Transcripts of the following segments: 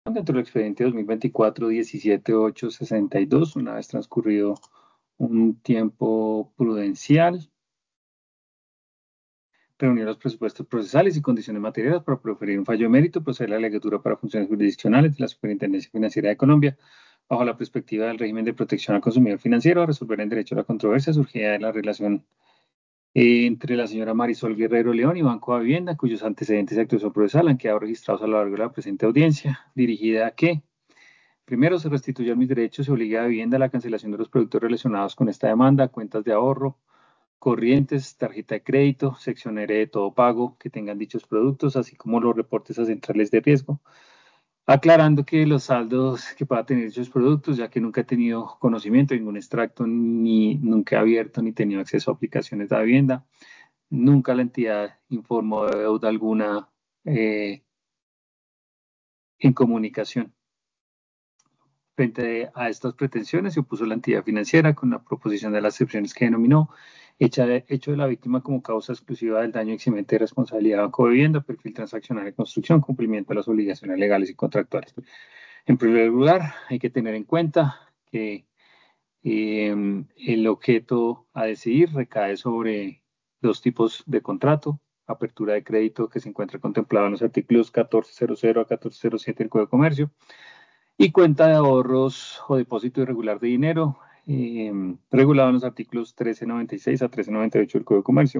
dentro del expediente 2024-17-862, una vez transcurrido un tiempo prudencial, reunir los presupuestos procesales y condiciones materiales para proferir un fallo de mérito, proceder a la legislatura para funciones jurisdiccionales de la Superintendencia Financiera de Colombia, bajo la perspectiva del régimen de protección al consumidor financiero, a resolver en derecho a la controversia surgida de la relación entre la señora Marisol Guerrero León y Banco de Vivienda, cuyos antecedentes de actuación procesal han quedado registrados a lo largo de la presente audiencia, dirigida a que, primero, se restituyan mis derechos y obligue a Vivienda a la cancelación de los productos relacionados con esta demanda, cuentas de ahorro, corrientes, tarjeta de crédito, sección R de todo pago que tengan dichos productos, así como los reportes a centrales de riesgo, aclarando que los saldos que pueda tener dichos productos, ya que nunca he tenido conocimiento de ningún extracto, ni nunca he abierto ni tenido acceso a aplicaciones de vivienda, nunca la entidad informó de deuda alguna en comunicación. Frente a estas pretensiones se opuso la entidad financiera con la proposición de las excepciones que denominó hecho de la víctima como causa exclusiva del daño eximente de responsabilidad de Banco de Vivienda, perfil transaccional de construcción, cumplimiento de las obligaciones legales y contractuales. En primer lugar, hay que tener en cuenta que el objeto a decidir recae sobre dos tipos de contrato: apertura de crédito, que se encuentra contemplado en los artículos 1400 a 1407 del Código de Comercio, y cuenta de ahorros o depósito irregular de dinero, regulado en los artículos 1396 a 1398 del Código de Comercio,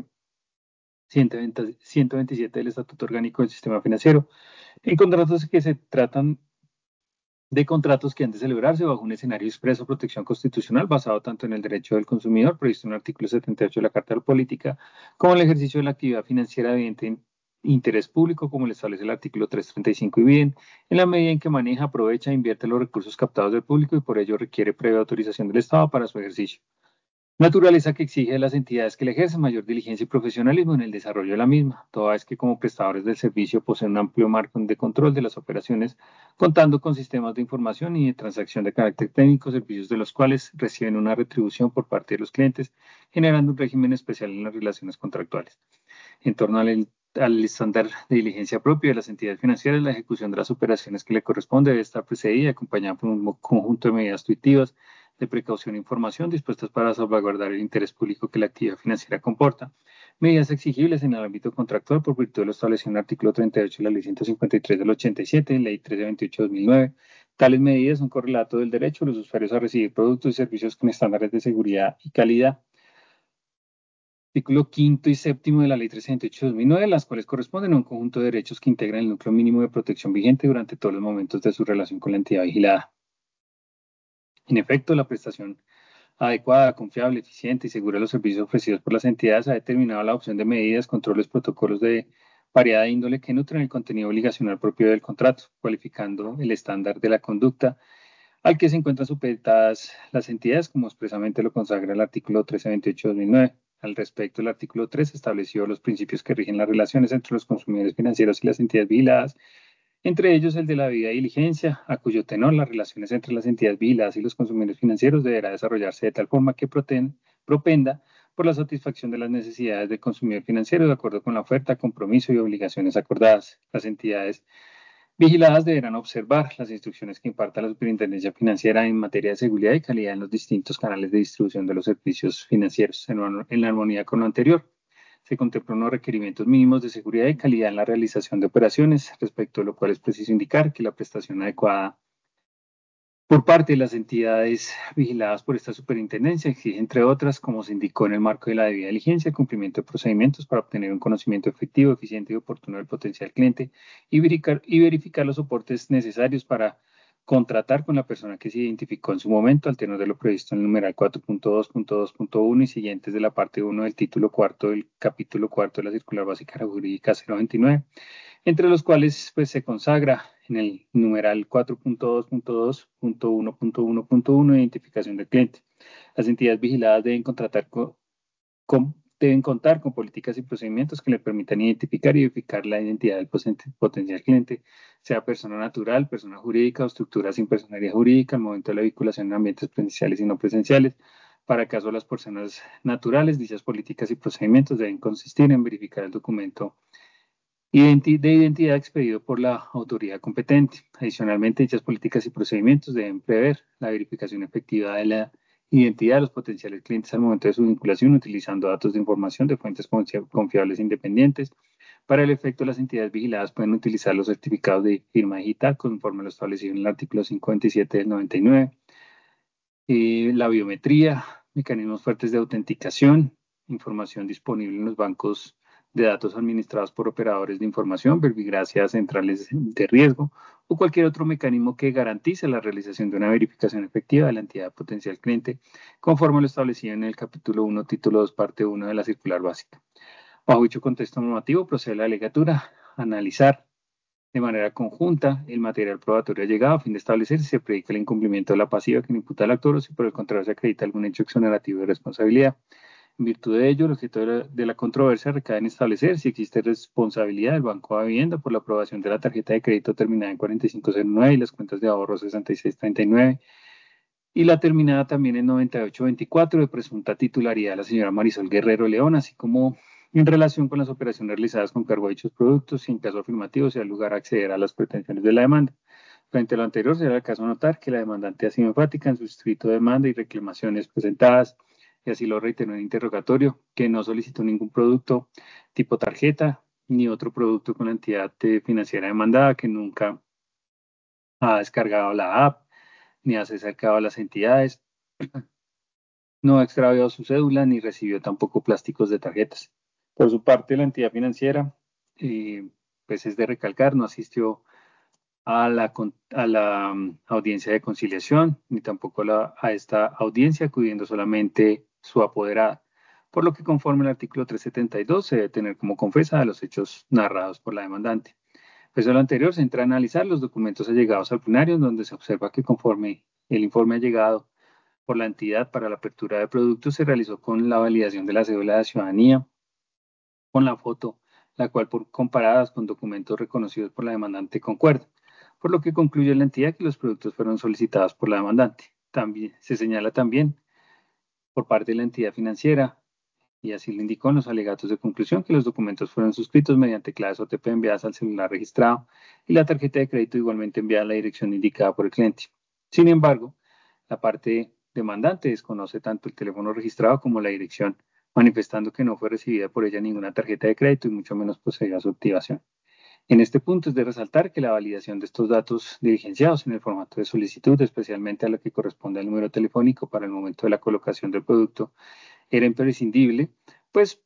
127 del Estatuto Orgánico del Sistema Financiero, en contratos que se tratan de contratos que han de celebrarse bajo un escenario expreso de protección constitucional basado tanto en el derecho del consumidor previsto en el artículo 78 de la Carta de la Política, como en el ejercicio de la actividad financiera de interés público, como lo establece el artículo 335, y bien, en la medida en que maneja, aprovecha e invierte los recursos captados del público y por ello requiere previa autorización del Estado para su ejercicio. Naturaleza que exige de las entidades que le ejercen mayor diligencia y profesionalismo en el desarrollo de la misma, toda vez que como prestadores del servicio poseen un amplio marco de control de las operaciones, contando con sistemas de información y de transacción de carácter técnico, servicios de los cuales reciben una retribución por parte de los clientes, generando un régimen especial en las relaciones contractuales. En torno al estándar de diligencia propio de las entidades financieras, la ejecución de las operaciones que le corresponde debe estar precedida y acompañada por un conjunto de medidas intuitivas de precaución e información dispuestas para salvaguardar el interés público que la actividad financiera comporta. Medidas exigibles en el ámbito contractual por virtud de lo establecido en el artículo 38 de la Ley 153 del 87, Ley 1328 de 2009. Tales medidas son correlato del derecho de los usuarios a recibir productos y servicios con estándares de seguridad y calidad. Artículo quinto y séptimo de la Ley 308 de 2009, las cuales corresponden a un conjunto de derechos que integran el núcleo mínimo de protección vigente durante todos los momentos de su relación con la entidad vigilada. En efecto, la prestación adecuada, confiable, eficiente y segura de los servicios ofrecidos por las entidades ha determinado la adopción de medidas, controles, protocolos de variada índole que nutren el contenido obligacional propio del contrato, cualificando el estándar de la conducta al que se encuentran supeditadas las entidades, como expresamente lo consagra el artículo 1328 de 2009. Al respecto, el artículo 3 estableció los principios que rigen las relaciones entre los consumidores financieros y las entidades vigiladas, entre ellos el de la debida diligencia, a cuyo tenor las relaciones entre las entidades vigiladas y los consumidores financieros deberá desarrollarse de tal forma que propenda por la satisfacción de las necesidades del consumidor financiero de acuerdo con la oferta, compromiso y obligaciones acordadas. Las entidades vigiladas deberán observar las instrucciones que imparta la Superintendencia Financiera en materia de seguridad y calidad en los distintos canales de distribución de los servicios financieros. En la armonía con lo anterior, se contemplan unos requerimientos mínimos de seguridad y calidad en la realización de operaciones, respecto a lo cual es preciso indicar que la prestación adecuada por parte de las entidades vigiladas por esta superintendencia exige, entre otras, como se indicó en el marco de la debida diligencia, el cumplimiento de procedimientos para obtener un conocimiento efectivo, eficiente y oportuno del potencial cliente y verificar los soportes necesarios para contratar con la persona que se identificó en su momento al tenor de lo previsto en el numeral 4.2.2.1 y siguientes de la parte 1 del título cuarto del capítulo cuarto de la Circular Básica Jurídica 029, entre los cuales pues, se consagra en el numeral 4.2.2.1.1.1 identificación del cliente. Las entidades vigiladas deben contar con políticas y procedimientos que le permitan identificar y verificar la identidad del potencial cliente, sea persona natural, persona jurídica o estructura sin personalidad jurídica al momento de la vinculación en ambientes presenciales y no presenciales. Para el caso de las personas naturales, dichas políticas y procedimientos deben consistir en verificar el documento de identidad expedido por la autoridad competente. Adicionalmente, dichas políticas y procedimientos deben prever la verificación efectiva de la identidad de los potenciales clientes al momento de su vinculación utilizando datos de información de fuentes confiables e independientes. Para el efecto, las entidades vigiladas pueden utilizar los certificados de firma digital conforme lo establecido en el artículo 527 del 99, la biometría, mecanismos fuertes de autenticación, información disponible en los bancos de datos administrados por operadores de información, verbigracias centrales de riesgo o cualquier otro mecanismo que garantice la realización de una verificación efectiva de la entidad potencial cliente, conforme lo establecido en el capítulo 1, título 2, parte 1 de la circular básica. Bajo dicho contexto normativo, procede la legislatura a analizar de manera conjunta el material probatorio ha llegado a fin de establecer si se predica el incumplimiento de la pasiva que le imputa al actor o si por el contrario se acredita algún hecho exonerativo de responsabilidad. En virtud de ello, el objeto de la controversia recae en establecer si existe responsabilidad del Banco de Vivienda por la aprobación de la tarjeta de crédito terminada en 4509 y las cuentas de ahorro 6639 y la terminada también en 9824 de presunta titularidad de la señora Marisol Guerrero León, así como en relación con las operaciones realizadas con cargo a dichos productos y en caso afirmativo sea el lugar a acceder a las pretensiones de la demanda. Frente a lo anterior, será el caso notar que la demandante ha sido enfática en su escrito de demanda y reclamaciones presentadas, y así lo reiteró en el interrogatorio, que no solicitó ningún producto tipo tarjeta ni otro producto con la entidad financiera demandada, que nunca ha descargado la app ni ha acercado a las entidades, no ha extraviado su cédula ni recibió tampoco plásticos de tarjetas. Por su parte, la entidad financiera, pues es de recalcar, no asistió a la audiencia de conciliación, ni tampoco a esta audiencia, acudiendo solamente su apoderada, por lo que conforme al artículo 372 se debe tener como confesa a los hechos narrados por la demandante. Pues a lo anterior se entra a analizar los documentos allegados al plenario, en donde se observa que conforme el informe allegado por la entidad para la apertura de productos se realizó con la validación de la cédula de ciudadanía, con la foto, la cual por comparadas con documentos reconocidos por la demandante concuerda, por lo que concluye la entidad que los productos fueron solicitados por la demandante. También se señala también por parte de la entidad financiera, y así lo indicó en los alegatos de conclusión, que los documentos fueron suscritos mediante claves OTP enviadas al celular registrado y la tarjeta de crédito igualmente enviada a la dirección indicada por el cliente. Sin embargo, la parte demandante desconoce tanto el teléfono registrado como la dirección, manifestando que no fue recibida por ella ninguna tarjeta de crédito y mucho menos procedió a su activación. En este punto es de resaltar que la validación de estos datos diligenciados en el formato de solicitud, especialmente a lo que corresponde al número telefónico para el momento de la colocación del producto, era imprescindible, pues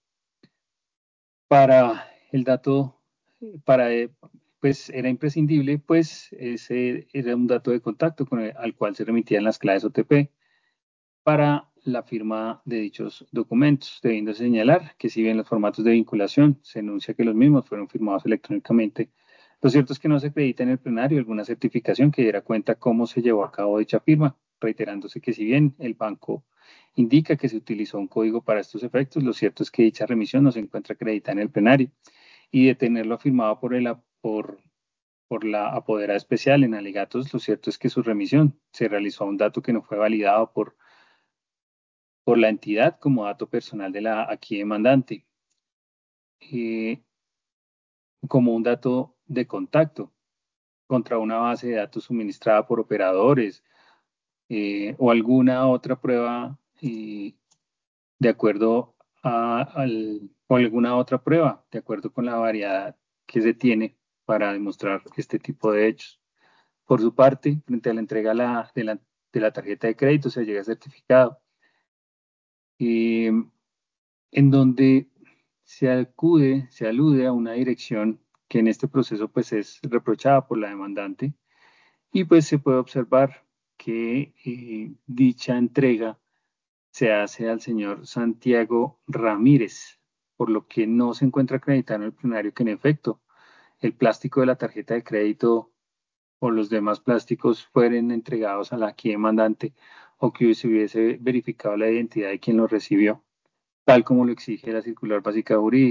para el dato, para, pues era imprescindible, pues ese era un dato de contacto al cual se remitían las claves OTP para la firma de dichos documentos, debiendo señalar que si bien los formatos de vinculación se enuncia que los mismos fueron firmados electrónicamente, lo cierto es que no se acredita en el plenario alguna certificación que diera cuenta cómo se llevó a cabo dicha firma, reiterándose que si bien el banco indica que se utilizó un código para estos efectos, lo cierto es que dicha remisión no se encuentra acreditada en el plenario y de tenerlo firmado por la apoderada especial en alegatos, lo cierto es que su remisión se realizó a un dato que no fue validado por la entidad como dato personal de la aquí demandante, eh, como un dato de contacto contra una base de datos suministrada por operadores o alguna otra prueba de acuerdo o alguna otra prueba de acuerdo con la variedad que se tiene para demostrar este tipo de hechos. Por su parte, frente a la entrega de la tarjeta de crédito, se llega certificado. Eh, en donde se alude a una dirección que en este proceso pues es reprochada por la demandante y pues se puede observar que dicha entrega se hace al señor Santiago Ramírez, por lo que no se encuentra acreditado en el plenario que en efecto el plástico de la tarjeta de crédito o los demás plásticos fueren entregados a la aquí demandante o que se hubiese verificado la identidad de quien los recibió tal como lo exige la circular básica jurídica.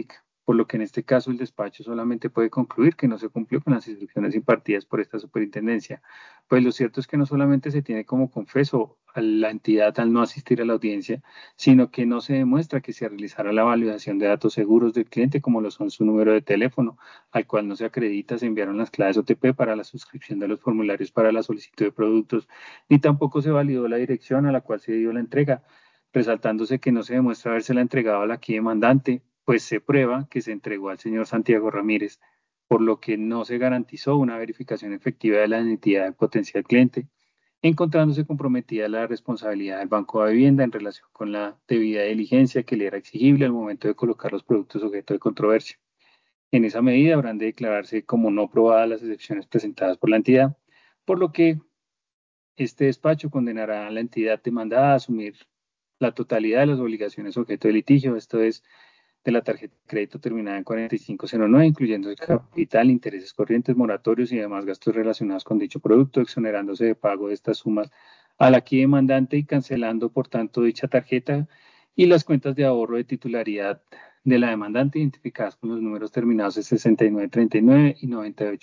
por lo que en este caso el despacho solamente puede concluir que no se cumplió con las instrucciones impartidas por esta superintendencia. Pues lo cierto es que no solamente se tiene como confeso a la entidad al no asistir a la audiencia, sino que no se demuestra que se realizara la validación de datos seguros del cliente, como lo son su número de teléfono, al cual no se acredita, se enviaron las claves OTP para la suscripción de los formularios para la solicitud de productos, ni tampoco se validó la dirección a la cual se dio la entrega, resaltándose que no se demuestra habérsela entregado a la aquí demandante, pues se prueba que se entregó al señor Santiago Ramírez, por lo que no se garantizó una verificación efectiva de la identidad del potencial cliente, encontrándose comprometida la responsabilidad del Banco de Vivienda en relación con la debida diligencia que le era exigible al momento de colocar los productos objeto de controversia. En esa medida habrán de declararse como no probadas las excepciones presentadas por la entidad, por lo que este despacho condenará a la entidad demandada a asumir la totalidad de las obligaciones objeto de litigio, esto es, de la tarjeta de crédito terminada en 4509, incluyendo el capital, intereses corrientes, moratorios y demás gastos relacionados con dicho producto, exonerándose de pago de estas sumas al aquí demandante y cancelando, por tanto, dicha tarjeta y las cuentas de ahorro de titularidad de la demandante identificadas con los números terminados en 6939 y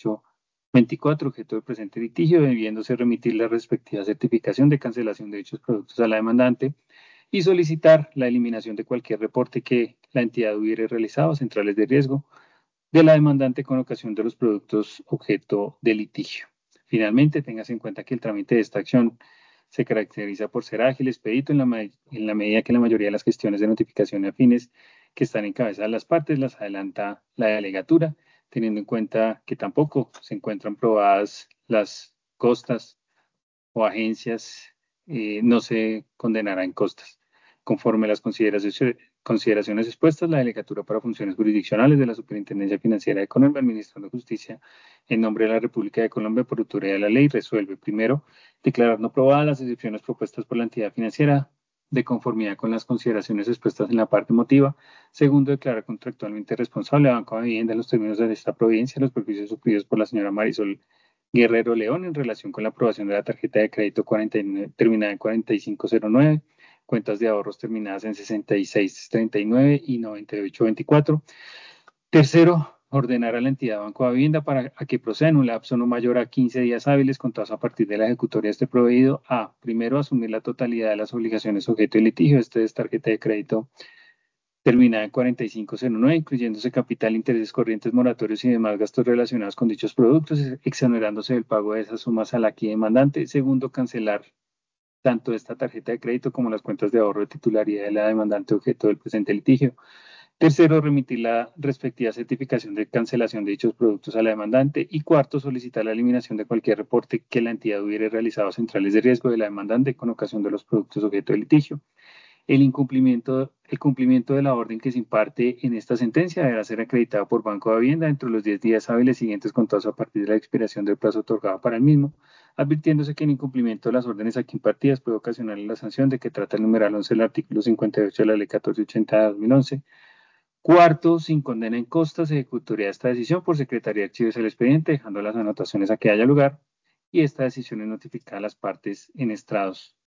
9824, objeto del presente litigio, debiéndose remitir la respectiva certificación de cancelación de dichos productos a la demandante y solicitar la eliminación de cualquier reporte que la entidad hubiera realizado a centrales de riesgo de la demandante con ocasión de los productos objeto de litigio. Finalmente, tengas en cuenta que el trámite de esta acción se caracteriza por ser ágil, expedito, en la medida que la mayoría de las gestiones de notificación afines que están en cabeza de las partes las adelanta la delegatura, teniendo en cuenta que tampoco se encuentran probadas las costas o agencias, no se condenará en costas. Conforme a las consideraciones expuestas, la Delegatura para Funciones Jurisdiccionales de la Superintendencia Financiera de Colombia, Administrando Justicia, en nombre de la República de Colombia, por autoridad de la ley, resuelve, primero, declarar no probadas las excepciones propuestas por la entidad financiera de conformidad con las consideraciones expuestas en la parte motiva. Segundo, declarar contractualmente responsable a Banco de Vivienda en los términos de esta providencia los perjuicios sufridos por la señora Marisol Guerrero León en relación con la aprobación de la tarjeta de crédito 49, terminada en 4509, cuentas de ahorros terminadas en 6639 y 9824. Tercero, ordenar a la entidad Banco de Vivienda para que proceda en un lapso no mayor a 15 días hábiles contados a partir de la ejecutoria de este proveído a, primero, asumir la totalidad de las obligaciones objeto de litigio, este es tarjeta de crédito terminada en 4509, incluyéndose capital, intereses corrientes, moratorios y demás gastos relacionados con dichos productos, exonerándose del pago de esas sumas a la aquí demandante. Segundo, cancelar tanto esta tarjeta de crédito como las cuentas de ahorro de titularidad de la demandante objeto del presente litigio. Tercero, remitir la respectiva certificación de cancelación de dichos productos a la demandante. Y cuarto, solicitar la eliminación de cualquier reporte que la entidad hubiera realizado a centrales de riesgo de la demandante con ocasión de los productos objeto de litigio. El cumplimiento de la orden que se imparte en esta sentencia deberá ser acreditado por Banco de Vivienda dentro de los 10 días hábiles siguientes contados a partir de la expiración del plazo otorgado para el mismo, advirtiéndose que el incumplimiento de las órdenes aquí impartidas puede ocasionar la sanción de que trata el numeral 11 del artículo 58 de la Ley 1480 de 2011. Cuarto, sin condena en costas, se ejecutaría esta decisión por Secretaría de Archivos del expediente, dejando las anotaciones a que haya lugar, y esta decisión es notificada a las partes en estrados